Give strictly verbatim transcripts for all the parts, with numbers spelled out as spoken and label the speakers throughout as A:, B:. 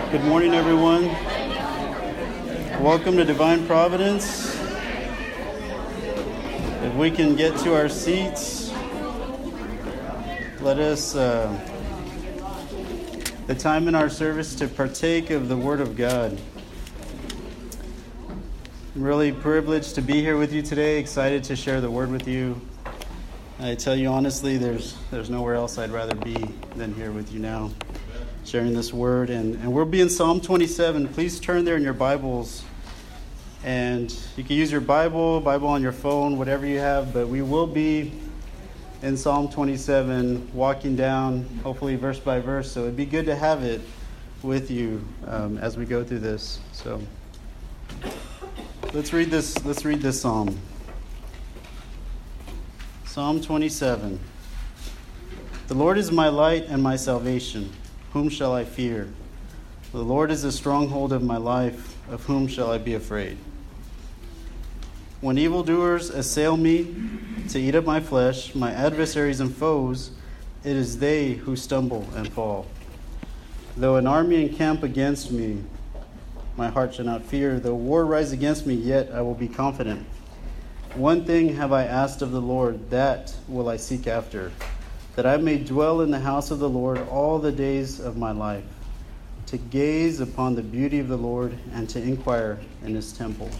A: Good morning, everyone. Welcome to Divine Providence. If we can get to our seats, let us, uh, the time in our service to partake of the Word of God. I'm really privileged to be here with you today, excited to share the Word with you. I tell you honestly, there's there's nowhere else I'd rather be than here with you now, sharing this Word. And, and we'll be in Psalm twenty-seven. Please turn there in your Bibles. And you can use your Bible, Bible on your phone, whatever you have. But we will be in Psalm twenty-seven, walking down, hopefully verse by verse. So it'd be good to have it with you um, as we go through this. So let's read this. Let's read this psalm. Psalm twenty-seven. The Lord is my light and my salvation. Whom shall I fear? The Lord is the stronghold of my life. Of whom shall I be afraid? When evildoers assail me to eat up my flesh, my adversaries and foes, it is they who stumble and fall. Though an army encamp against me, my heart shall not fear. Though war rise against me, yet I will be confident. One thing have I asked of the Lord, that will I seek after, that I may dwell in the house of the Lord all the days of my life, to gaze upon the beauty of the Lord and to inquire in his temple.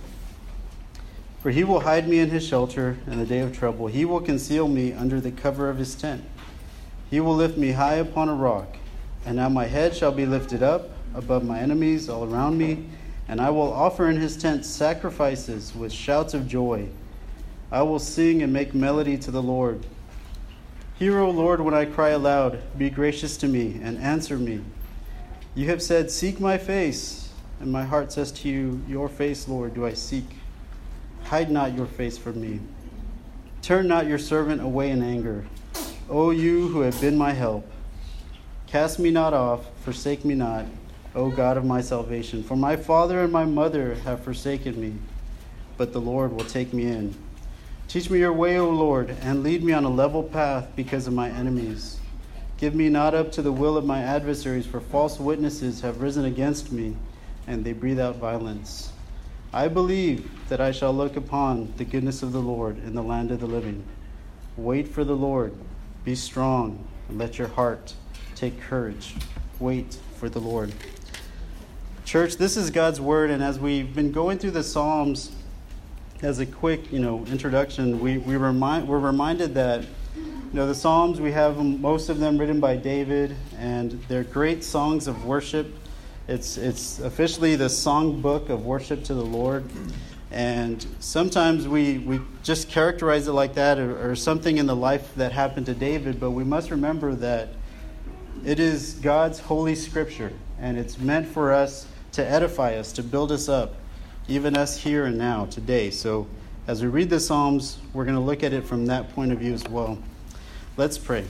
A: For he will hide me in his shelter in the day of trouble. He will conceal me under the cover of his tent. He will lift me high upon a rock, and now my head shall be lifted up above my enemies all around me. And I will offer in his tent sacrifices with shouts of joy. I will sing and make melody to the Lord. Hear, O Lord, when I cry aloud. Be gracious to me and answer me. You have said, seek my face. And my heart says to you, your face, Lord, do I seek. Hide not your face from me. Turn not your servant away in anger. O you who have been my help. Cast me not off, forsake me not, O God of my salvation. For my father and my mother have forsaken me, but the Lord will take me in. Teach me your way, O Lord, and lead me on a level path because of my enemies. Give me not up to the will of my adversaries, for false witnesses have risen against me, and they breathe out violence. I believe that I shall look upon the goodness of the Lord in the land of the living. Wait for the Lord. Be strong, and let your heart take courage. Wait for the Lord. Church, this is God's word, and as we've been going through the Psalms, as a quick, you know, introduction, we we remind we're reminded that, you know, the Psalms, we have most of them written by David, and they're great songs of worship. It's it's officially the song book of worship to the Lord, and sometimes we we just characterize it like that, or, or something in the life that happened to David. But we must remember that it is God's holy scripture, and it's meant for us to edify us, to build us up, even us here and now, today. So as we read the Psalms, we're going to look at it from that point of view as well. Let's pray.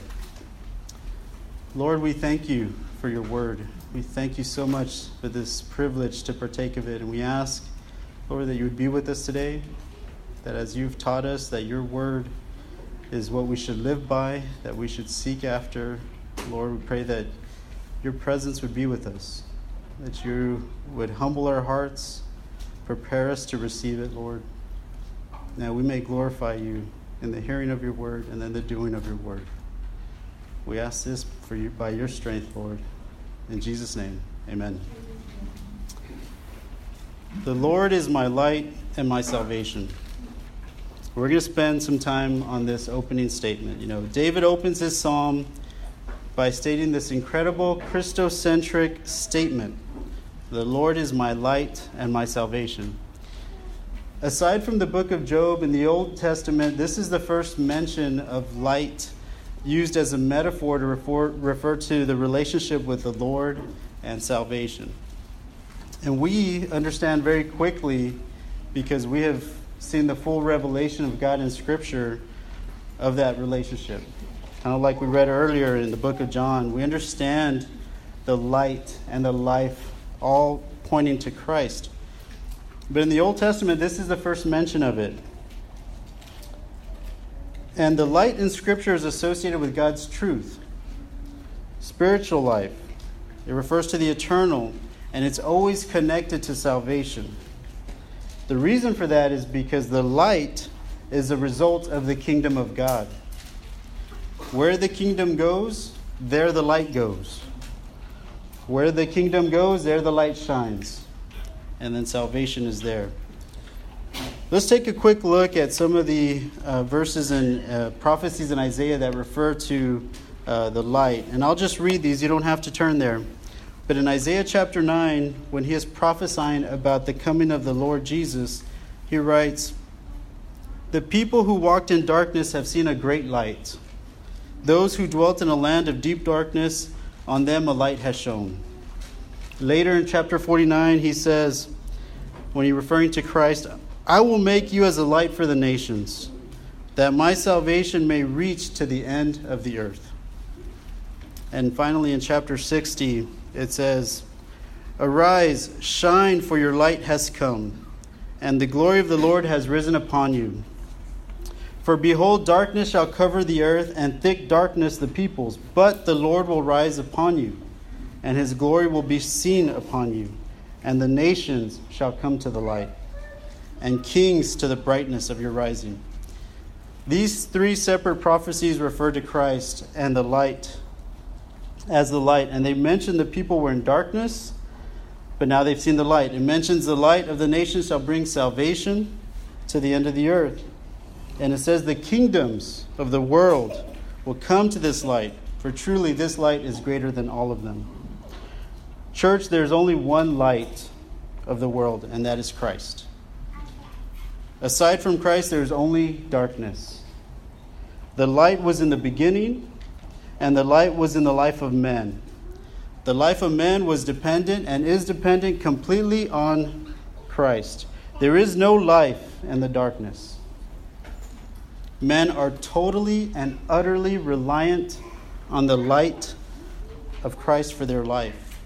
A: Lord, we thank you for your word. We thank you so much for this privilege to partake of it. And we ask, Lord, that you would be with us today, that as you've taught us, that your word is what we should live by, that we should seek after. Lord, we pray that your presence would be with us, that you would humble our hearts, prepare us to receive it, Lord. Now we may glorify you in the hearing of your word and then the doing of your word. We ask this for you by your strength, Lord. In Jesus' name, amen. The Lord is my light and my salvation. We're going to spend some time on this opening statement. You know, David opens his psalm by stating this incredible Christocentric statement. The Lord is my light and my salvation. Aside from the book of Job in the Old Testament, this is the first mention of light used as a metaphor to refer, refer to the relationship with the Lord and salvation. And we understand very quickly, because we have seen the full revelation of God in Scripture, of that relationship. Kind of like we read earlier in the book of John, we understand the light and the life all pointing to Christ. But in the Old Testament, this is the first mention of it. And the light in Scripture is associated with God's truth, spiritual life, It refers to the eternal, and it's always connected to salvation. The reason for that is because the light is a result of the kingdom of God. Where the kingdom goes, there the light goes. Where the kingdom goes, there the light shines. And then salvation is there. Let's take a quick look at some of the uh, verses and uh, prophecies in Isaiah that refer to uh, the light. And I'll just read these. You don't have to turn there. But in Isaiah chapter nine, when he is prophesying about the coming of the Lord Jesus, he writes, "The people who walked in darkness have seen a great light. Those who dwelt in a land of deep darkness, on them a light has shone." Later in chapter forty-nine, he says, when he's referring to Christ, "I will make you as a light for the nations, that my salvation may reach to the end of the earth." And finally in chapter sixty, it says, "Arise, shine, for your light has come, and the glory of the Lord has risen upon you. For behold, darkness shall cover the earth, and thick darkness the peoples. But the Lord will rise upon you, and his glory will be seen upon you. And the nations shall come to the light, and kings to the brightness of your rising." These three separate prophecies refer to Christ and the light as the light. And they mention the people were in darkness, but now they've seen the light. It mentions the light of the nations shall bring salvation to the end of the earth. And it says the kingdoms of the world will come to this light, for truly this light is greater than all of them. Church, there's only one light of the world, and that is Christ. Aside from Christ, there is only darkness. The light was in the beginning, and the light was in the life of men. The life of man was dependent and is dependent completely on Christ. There is no life in the darkness. Men are totally and utterly reliant on the light of Christ for their life.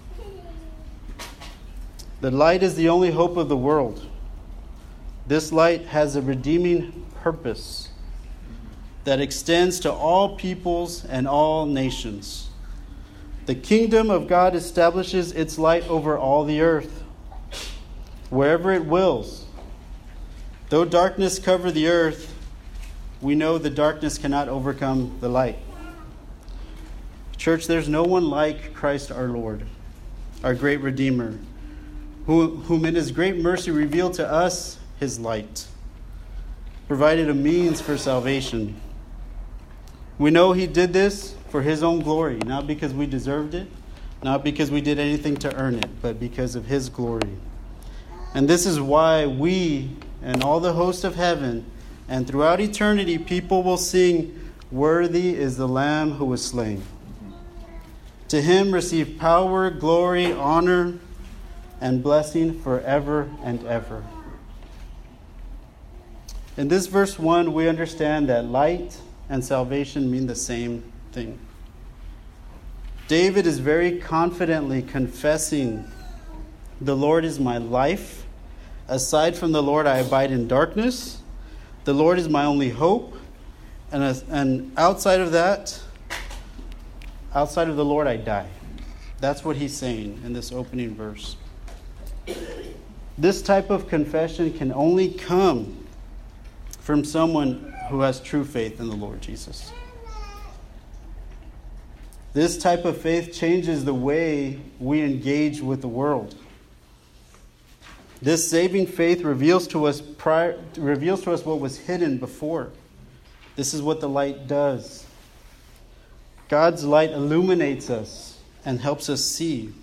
A: The light is the only hope of the world. This light has a redeeming purpose that extends to all peoples and all nations. The kingdom of God establishes its light over all the earth, wherever it wills. Though darkness cover the earth, we know the darkness cannot overcome the light. Church, there's no one like Christ our Lord, our great Redeemer, who, whom in his great mercy revealed to us his light, provided a means for salvation. We know he did this for his own glory, not because we deserved it, not because we did anything to earn it, but because of his glory. And this is why we and all the host of heaven and throughout eternity, people will sing, "Worthy is the Lamb who was slain." To him receive power, glory, honor, and blessing forever and ever. In this verse one, we understand that light and salvation mean the same thing. David is very confidently confessing, "The Lord is my life. Aside from the Lord, I abide in darkness. The Lord is my only hope, and, as, and outside of that, outside of the Lord, I die." That's what he's saying in this opening verse. This type of confession can only come from someone who has true faith in the Lord Jesus. This type of faith changes the way we engage with the world. This saving faith reveals to us prior, reveals to us what was hidden before. This is what the light does. God's light illuminates us and helps us see.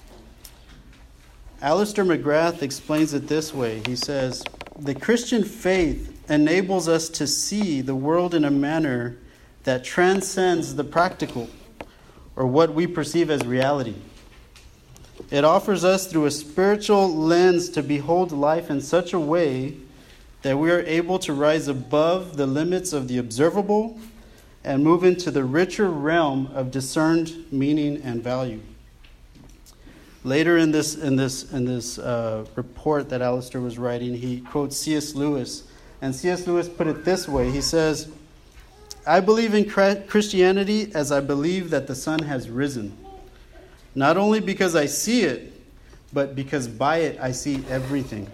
A: Alistair McGrath explains it this way. He says, "The Christian faith enables us to see the world in a manner that transcends the practical, or what we perceive as reality. It offers us through a spiritual lens to behold life in such a way that we are able to rise above the limits of the observable and move into the richer realm of discerned meaning and value." Later in this in this in this uh, report that Alistair was writing, he quotes C S Lewis, and C S Lewis put it this way. He says, "I believe in Christianity as I believe that the sun has risen. not only because I see it, but because by it I see everything.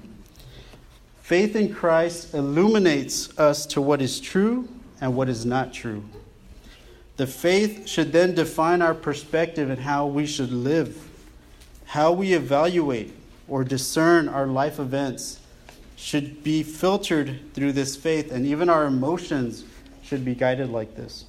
A: Faith in Christ illuminates us to what is true and what is not true. The faith should then define our perspective and how we should live. How we evaluate or discern our life events should be filtered through this faith, and even our emotions should be guided like this.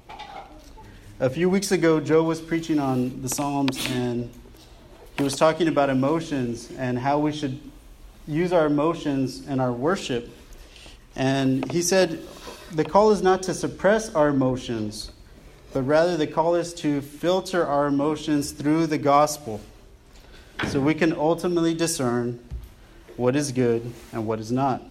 A: A few weeks ago, Joe was preaching on the Psalms, and he was talking about emotions and how we should use our emotions in our worship. And he said the call is not to suppress our emotions, but rather the call is to filter our emotions through the gospel, so we can ultimately discern what is good and what is not.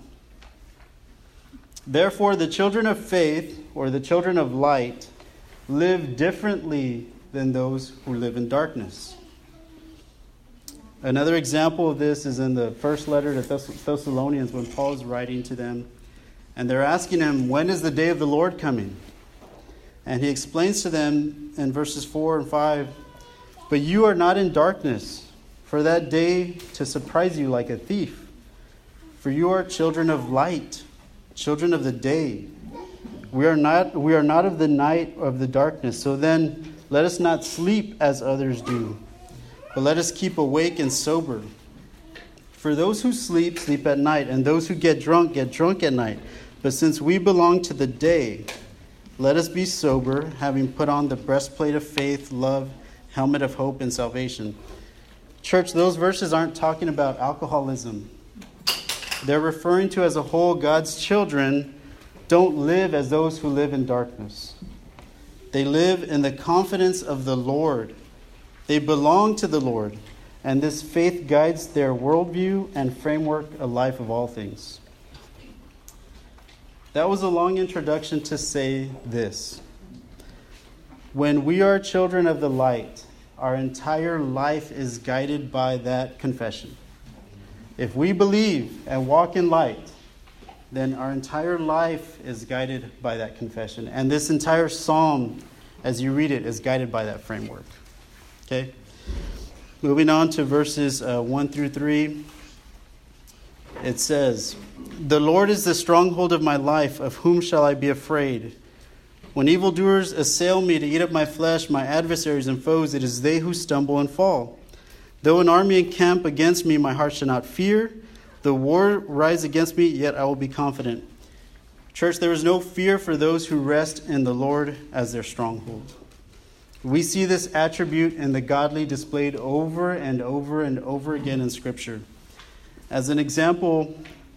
A: Therefore, the children of faith, or the children of light, live differently than those who live in darkness. Another example of this is in the first letter to Thess- Thessalonians, when Paul is writing to them, and they're asking him, when is the day of the Lord coming? And he explains to them in verses four and five, but you are not in darkness, for that day to surprise you like a thief. For you are children of light, children of the day. We are not we are not of the night or of the darkness. So then let us not sleep as others do, but let us keep awake and sober. For those who sleep, sleep at night, and those who get drunk, get drunk at night. But since we belong to the day, let us be sober, having put on the breastplate of faith, love, helmet of hope, and salvation. Church, those verses aren't talking about alcoholism. They're referring to, as a whole, God's children don't live as those who live in darkness. They live in the confidence of the Lord. They belong to the Lord, and this faith guides their worldview and framework of life of all things. That was a long introduction to say this. When we are children of the light, our entire life is guided by that confession. If we believe and walk in light, then our entire life is guided by that confession. And this entire psalm, as you read it, is guided by that framework. Okay? Moving on to verses uh, one through three. It says, the Lord is the stronghold of my life. Of whom shall I be afraid? When evildoers assail me to eat up my flesh, my adversaries and foes, it is they who stumble and fall. Though an army encamp against me, my heart shall not fear. The war rise against me, yet I will be confident. Church, there is no fear for those who rest in the Lord as their stronghold. We see this attribute in the godly displayed over and over and over again in Scripture. As an example,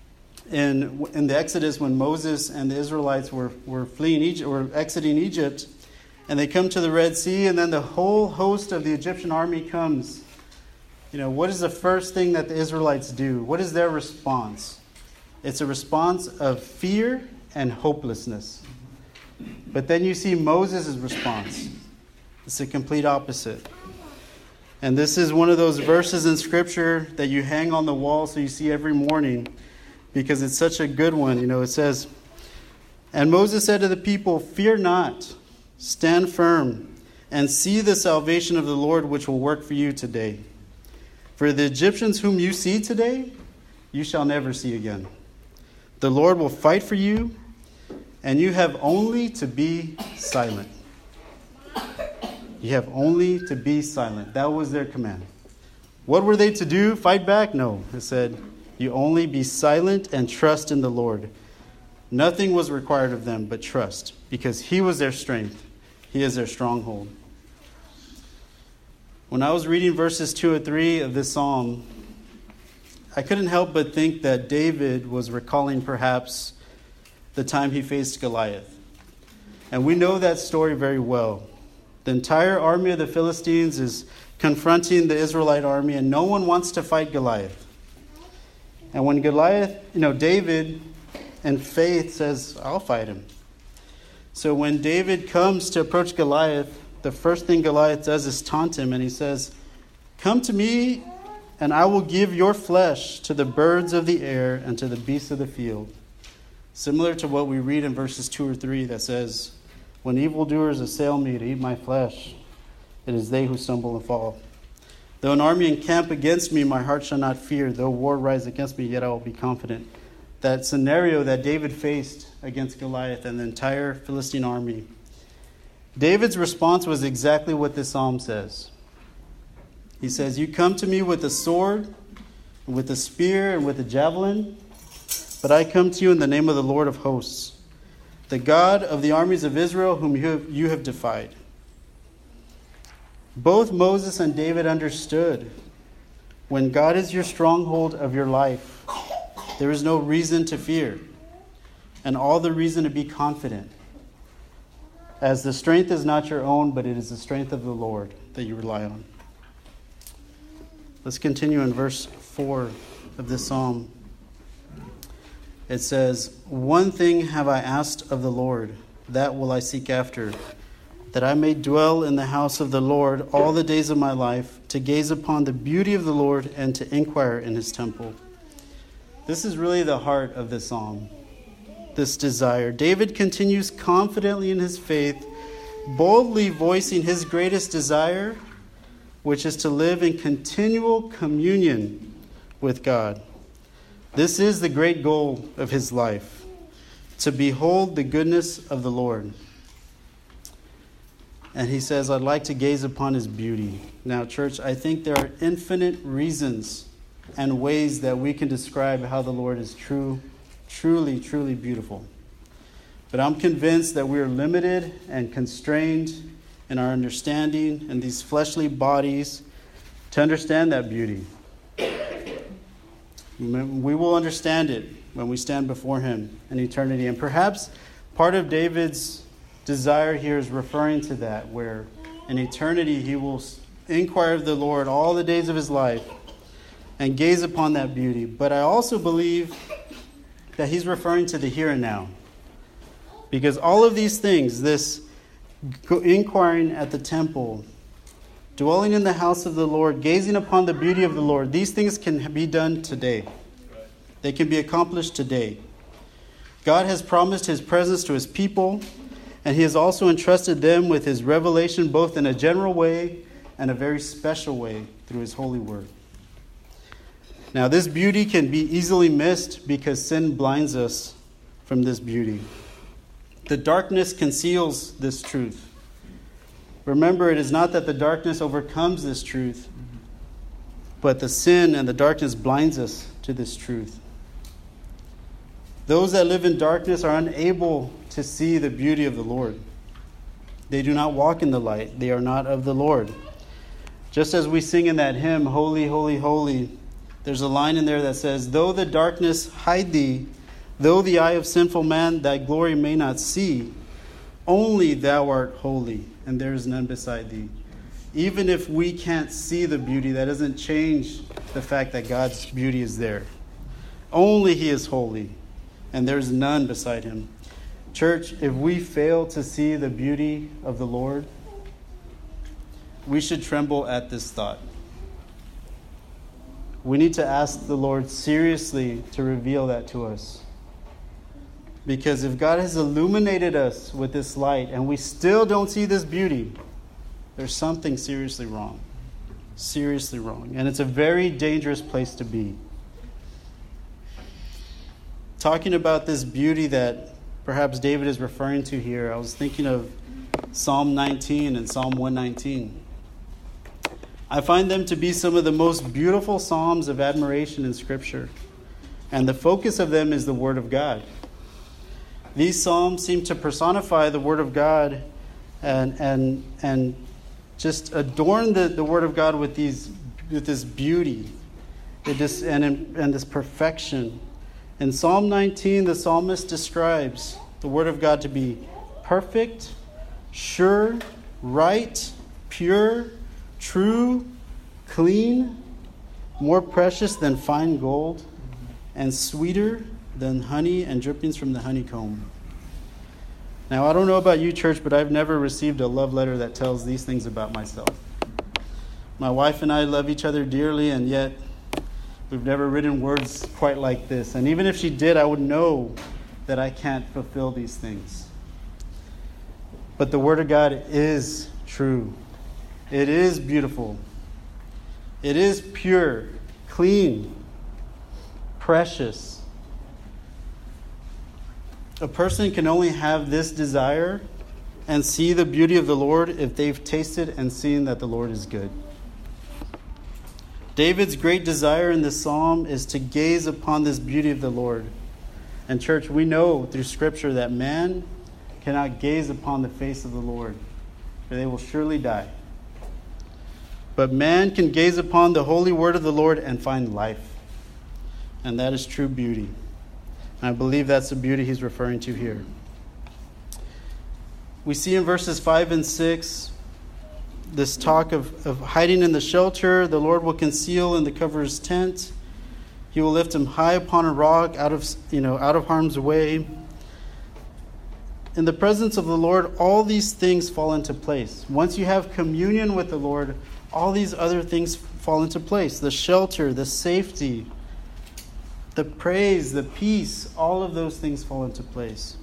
A: in in the Exodus, when Moses and the Israelites were, were fleeing Egypt, were exiting Egypt, and they come to the Red Sea, and then the whole host of the Egyptian army comes. You know, what is the first thing that the Israelites do? What is their response? It's a response of fear and hopelessness. But then you see Moses' response. It's the complete opposite. And this is one of those verses in Scripture that you hang on the wall so you see every morning, because it's such a good one. You know, it says, and Moses said to the people, fear not, stand firm, and see the salvation of the Lord, which will work for you today. For the Egyptians whom you see today, you shall never see again. The Lord will fight for you, and you have only to be silent. You have only to be silent. That was their command. What were they to do? Fight back? No. It said, you only be silent and trust in the Lord. Nothing was required of them but trust, because He was their strength. He is their stronghold. When I was reading verses two or three of this psalm, I couldn't help but think that David was recalling perhaps the time he faced Goliath. And we know that story very well. The entire army of the Philistines is confronting the Israelite army, and no one wants to fight Goliath. And when Goliath, you know, David in faith says, I'll fight him. So when David comes to approach Goliath, the first thing Goliath does is taunt him, and he says, come to me, and I will give your flesh to the birds of the air and to the beasts of the field. Similar to what we read in verses two or three that says, when evildoers assail me to eat my flesh, It is they who stumble and fall. Though an army encamp against me, my heart shall not fear. Though war rise against me, yet I will be confident. That scenario that David faced against Goliath and the entire Philistine army, David's response was exactly what this psalm says. He says, you come to me with a sword, and with a spear, and with a javelin, but I come to you in the name of the Lord of hosts, the God of the armies of Israel, whom you have, you have defied. Both Moses and David understood when God is your stronghold of your life, there is no reason to fear, and all the reason to be confident, as the strength is not your own, but it is the strength of the Lord that you rely on. Let's continue in verse four of this psalm. It says, one thing have I asked of the Lord, that will I seek after, that I may dwell in the house of the Lord all the days of my life, to gaze upon the beauty of the Lord and to inquire in his temple. This is really the heart of this psalm, this desire. David continues confidently in his faith, boldly voicing his greatest desire, which is to live in continual communion with God. This is the great goal of his life, to behold the goodness of the Lord. And he says, I'd like to gaze upon his beauty. Now, church, I think there are infinite reasons and ways that we can describe how the Lord is true, truly, truly beautiful. But I'm convinced that we are limited and constrained in our understanding in these fleshly bodies to understand that beauty. We will understand it when we stand before him in eternity. And perhaps part of David's desire here is referring to that, where in eternity he will inquire of the Lord all the days of his life and gaze upon that beauty. But I also believe that he's referring to the here and now. Because all of these things, this inquiring at the temple, dwelling in the house of the Lord, gazing upon the beauty of the Lord, these things can be done today. They can be accomplished today. God has promised his presence to his people, and he has also entrusted them with his revelation, both in a general way and a very special way through his holy word. Now, this beauty can be easily missed because sin blinds us from this beauty. The darkness conceals this truth. Remember, it is not that the darkness overcomes this truth, but the sin and the darkness blinds us to this truth. Those that live in darkness are unable to see the beauty of the Lord. They do not walk in the light. They are not of the Lord. Just as we sing in that hymn, Holy, Holy, Holy, there's a line in there that says, though the darkness hide thee, though the eye of sinful man thy glory may not see, only thou art holy, and there is none beside thee. Even if we can't see the beauty, that doesn't change the fact that God's beauty is there. Only he is holy, and there's none beside him. Church, if we fail to see the beauty of the Lord, we should tremble at this thought. We need to ask the Lord seriously to reveal that to us. Because if God has illuminated us with this light and we still don't see this beauty, there's something seriously wrong. Seriously wrong. And it's a very dangerous place to be. Talking about this beauty that perhaps David is referring to here, I was thinking of Psalm nineteen and Psalm one nineteen. I find them to be some of the most beautiful psalms of admiration in Scripture. And the focus of them is the Word of God. These psalms seem to personify the Word of God and and and just adorn the, the Word of God with these with this beauty it just, and, and this perfection. In Psalm nineteen, the psalmist describes the Word of God to be perfect, sure, right, pure, true, clean, more precious than fine gold, and sweeter than honey and drippings from the honeycomb. Now, I don't know about you, church, but I've never received a love letter that tells these things about myself. My wife and I love each other dearly, and yet we've never written words quite like this. And even if she did, I would know that I can't fulfill these things. But the Word of God is true. It is beautiful. It is pure, clean, precious. A person can only have this desire and see the beauty of the Lord if they've tasted and seen that the Lord is good. David's great desire in this psalm is to gaze upon this beauty of the Lord. And church, we know through Scripture that man cannot gaze upon the face of the Lord, for they will surely die. But man can gaze upon the holy word of the Lord and find life. And that is true beauty. And I believe that's the beauty he's referring to here. We see in verses five and six this talk of, of hiding in the shelter. The Lord will conceal in the cover of his tent. He will lift him high upon a rock, out of you know, out of harm's way. In the presence of the Lord, all these things fall into place. Once you have communion with the Lord, all these other things fall into place. The shelter, the safety, the praise, the peace, all of those things fall into place.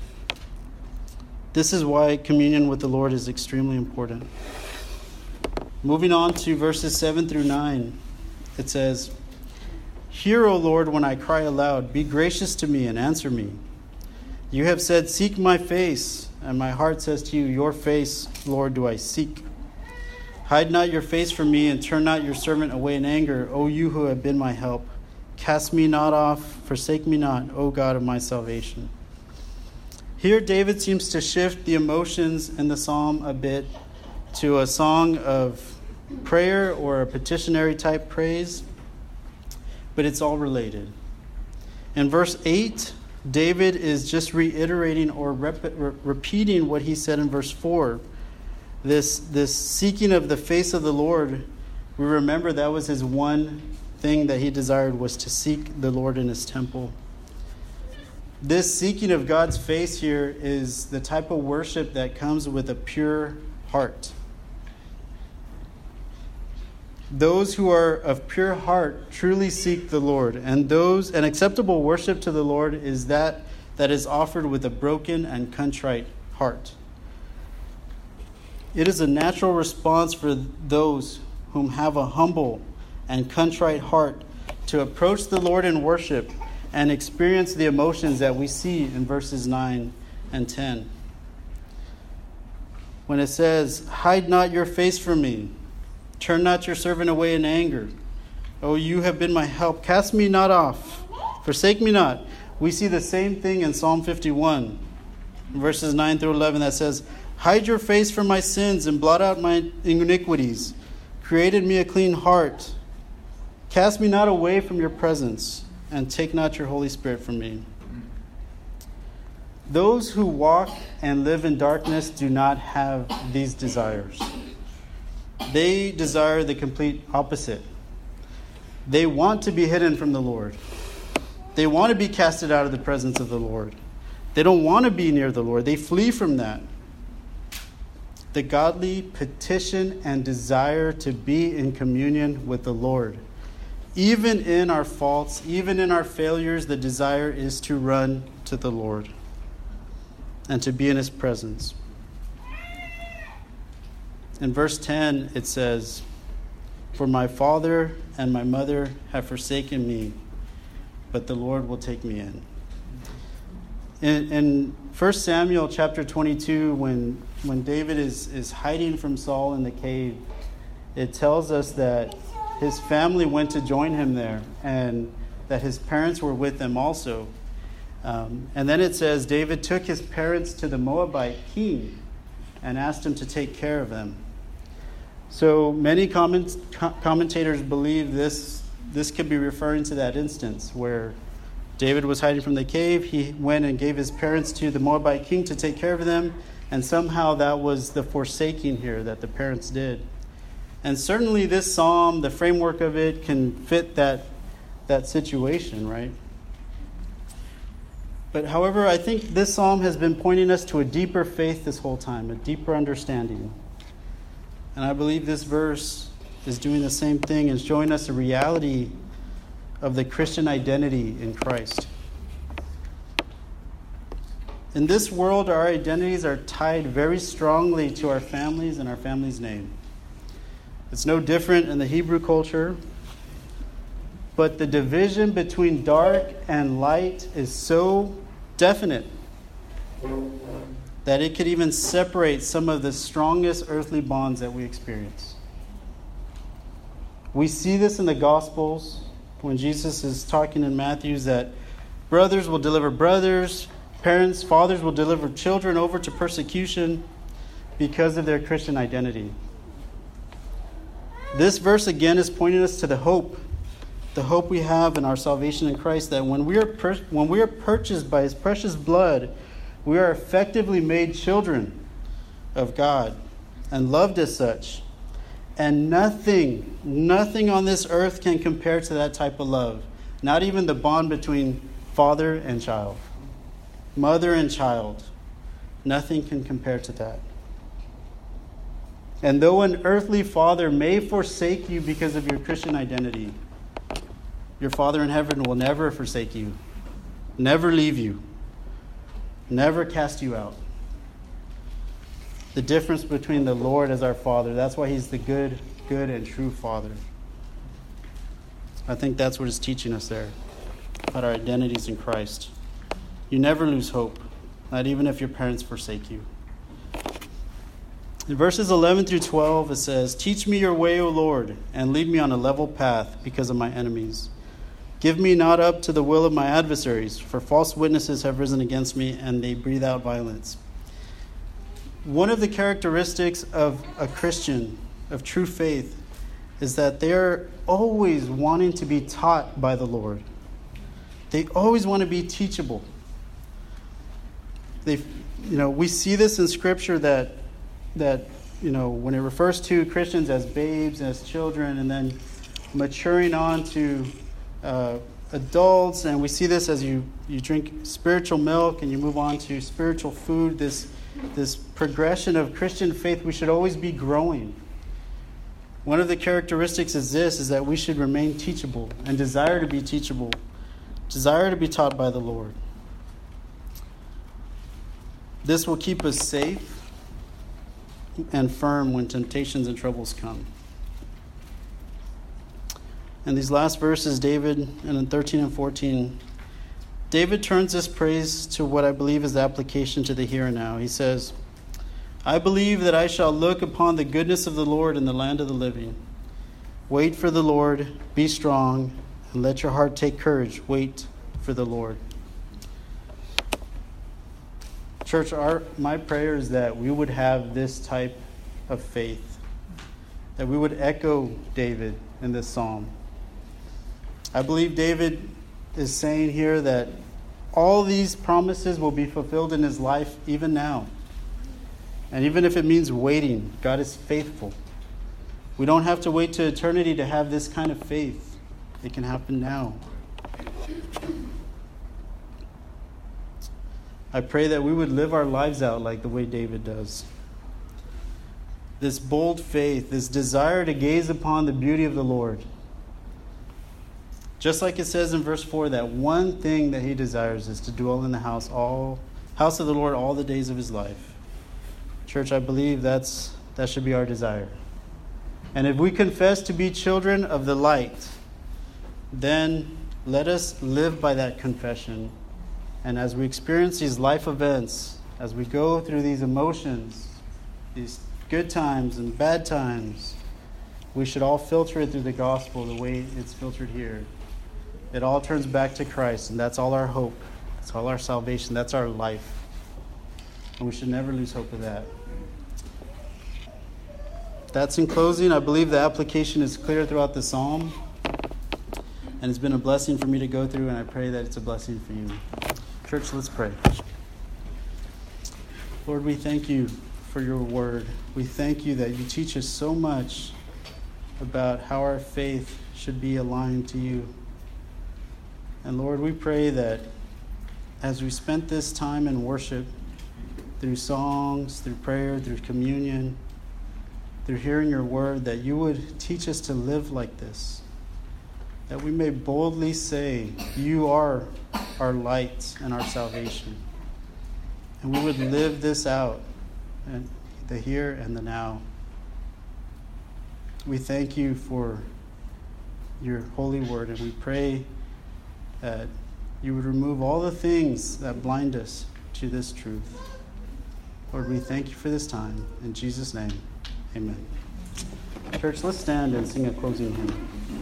A: This is why communion with the Lord is extremely important. Moving on to verses seven through nine, it says, "Hear, O Lord, when I cry aloud. Be gracious to me and answer me. You have said, 'Seek my face,' and my heart says to you, 'Your face, Lord, do I seek.' Hide not your face from me and turn not your servant away in anger, O you who have been my help. Cast me not off, forsake me not, O God of my salvation." Here, David seems to shift the emotions in the psalm a bit to a song of prayer or a petitionary type praise, but it's all related. In verse eight, David is just reiterating or rep- re- repeating what he said in verse four. This, this seeking of the face of the Lord, we remember that was his one thing that he desired, was to seek the Lord in his temple. This seeking of God's face here is the type of worship that comes with a pure heart. Those who are of pure heart truly seek the Lord, and those an acceptable worship to the Lord is that that is offered with a broken and contrite heart. It is a natural response for those whom have a humble and contrite heart to approach the Lord in worship and experience the emotions that we see in verses nine and ten. When it says, "Hide not your face from me, turn not your servant away in anger. O you have been my help, cast me not off, forsake me not." We see the same thing in Psalm fifty-one, verses nine through eleven, that says, "Hide your face from my sins and blot out my iniquities. Create in me a clean heart. Cast me not away from your presence, and take not your Holy Spirit from me." Those who walk and live in darkness do not have these desires. They desire the complete opposite. They want to be hidden from the Lord. They want to be casted out of the presence of the Lord. They don't want to be near the Lord. They flee from that. The godly petition and desire to be in communion with the Lord. Even in our faults, even in our failures, the desire is to run to the Lord and to be in his presence. In verse ten, it says, "For my father and my mother have forsaken me, but the Lord will take me in." In, in First Samuel chapter twenty-two, when, when David is, is hiding from Saul in the cave, it tells us that his family went to join him there and that his parents were with them also. Um, and then it says David took his parents to the Moabite king and asked him to take care of them. So many comment, commentators believe this, this could be referring to that instance where David was hiding from the cave. He went and gave his parents to the Moabite king to take care of them. And somehow that was the forsaking here that the parents did. And certainly this psalm, the framework of it, can fit that, that situation, right? But however, I think this psalm has been pointing us to a deeper faith this whole time, a deeper understanding. And I believe this verse is doing the same thing and showing us a reality of the Christian identity in Christ. In this world, our identities are tied very strongly to our families and our family's name. It's no different in the Hebrew culture. But the division between dark and light is so definite that it could even separate some of the strongest earthly bonds that we experience. We see this in the Gospels when Jesus is talking in Matthew's that brothers will deliver brothers, parents, fathers will deliver children over to persecution because of their Christian identity. This verse again is pointing us to the hope, the hope we have in our salvation in Christ, that when we are pur- when we are purchased by His precious blood, we are effectively made children of God and loved as such. And nothing, nothing on this earth can compare to that type of love. Not even the bond between father and child, mother and child. Nothing can compare to that. And though an earthly father may forsake you because of your Christian identity, your Father in heaven will never forsake you, never leave you, never cast you out. The difference between the Lord as our Father, that's why He's the good, good and true Father. I think that's what it's teaching us there, about our identities in Christ. You never lose hope, not even if your parents forsake you. In verses eleven through twelve, it says, "Teach me your way, O Lord, and lead me on a level path because of my enemies. Give me not up to the will of my adversaries, for false witnesses have risen against me, and they breathe out violence." One of the characteristics of a Christian, of true faith, is that they're always wanting to be taught by the Lord. They always want to be teachable. They, you know, we see this in Scripture that that you know when it refers to Christians as babes, as children, and then maturing on to uh, adults, and we see this as you you drink spiritual milk and you move on to spiritual food. This this progression of Christian faith, we should always be growing. One of the characteristics is this, is that we should remain teachable and desire to be teachable, desire to be taught by the Lord. This will keep us safe and firm when temptations and troubles come. In these last verses, David, and in thirteen and fourteen, David turns this praise to what I believe is the application to the here and now. He says, "I believe that I shall look upon the goodness of the Lord in the land of the living. Wait for the Lord, be strong, and let your heart take courage. Wait for the Lord." Church, our, my prayer is that we would have this type of faith, that we would echo David in this psalm. I believe David is saying here that all these promises will be fulfilled in his life even now. And even if it means waiting, God is faithful. We don't have to wait to eternity to have this kind of faith. It can happen now. I pray that we would live our lives out like the way David does. This bold faith, this desire to gaze upon the beauty of the Lord. Just like it says in verse four, that one thing that he desires is to dwell in the house all house of the Lord all the days of his life. Church, I believe that's that should be our desire. And if we confess to be children of the light, then let us live by that confession. And as we experience these life events, as we go through these emotions, these good times and bad times, we should all filter it through the gospel the way it's filtered here. It all turns back to Christ, and that's all our hope. That's all our salvation. That's our life. And we should never lose hope of that. That's in closing. I believe the application is clear throughout the psalm. And it's been a blessing for me to go through, and I pray that it's a blessing for you. Church, let's pray. Lord, we thank you for your word. We thank you that you teach us so much about how our faith should be aligned to you. And Lord, we pray that as we spent this time in worship, through songs, through prayer, through communion, through hearing your word, that you would teach us to live like this. That we may boldly say, you are our light and our salvation. And we would live this out, and the here and the now. we thank you for your holy word, and we pray that you would remove all the things that blind us to this truth. Lord, we thank you for this time. In Jesus' name, amen. Church, let's stand and sing a closing hymn.